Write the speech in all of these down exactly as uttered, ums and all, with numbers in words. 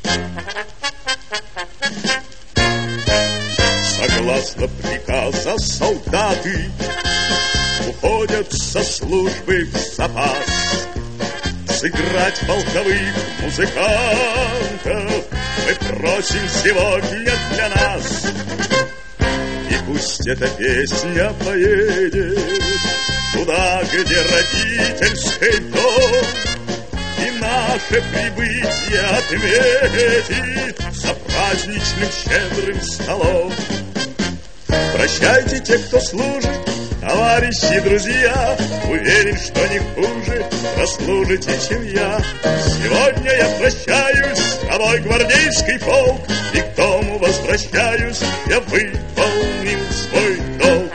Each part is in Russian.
Согласно приказа солдаты уходят со службы в запас. Сыграть полковых музыкантов мы просим сегодня для нас. И пусть эта песня поедет туда, где родительский дом, и наше прибытие отметит за праздничным щедрым столом. Прощайте, те, кто служит, товарищи, друзья, уверен, что не хуже прослужите, чем я. Сегодня я прощаюсь с тобой, гвардейский полк, и к дому возвращаюсь, я выполнил свой долг.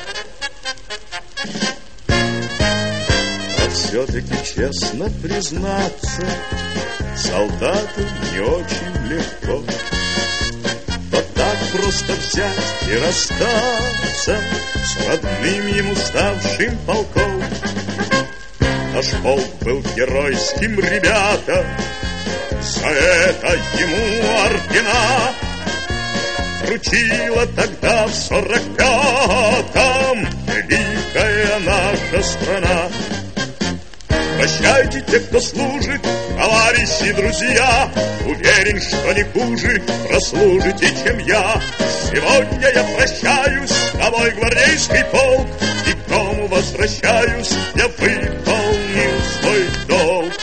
А все-таки, честно признаться, солдату не очень легко вот так просто взять и расстаться с родным ему ставшим полком. Наш полк был геройским, ребята, за это ему ордена вручила тогда в сорок пятом великая наша страна. Прощайте, те, кто служит, товарищи, друзья, уверен, что не хуже прослужите, чем я. Сегодня я прощаюсь с тобой, гвардейский полк, и к дому возвращаюсь, я выполнил свой долг.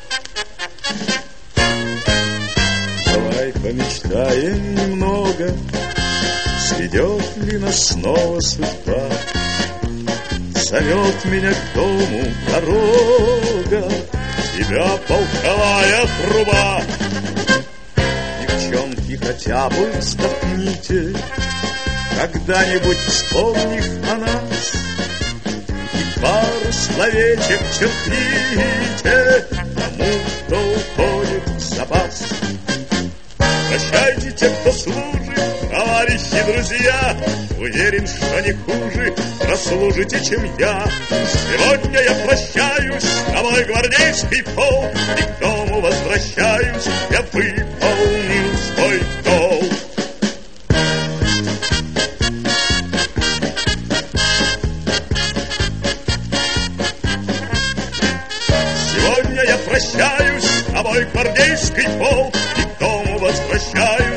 Давай помечтаем немного, сведет ли нас снова судьба. Зовет меня к дому дорога, тебя полковая труба. Девчонки, хотя бы вздохните, когда-нибудь вспомнив о нас, и пару словечек черкните тому, кто уходит в запас. Прощайте, те, кто служит, товарищи, друзья, уверен, что не хуже прослужите, чем я. Сегодня я прощаюсь с тобой, гвардейский полк, и к дому возвращаюсь, я выполнил свой долг. Сегодня я прощаюсь с тобой, гвардейский полк, и к дому возвращаюсь,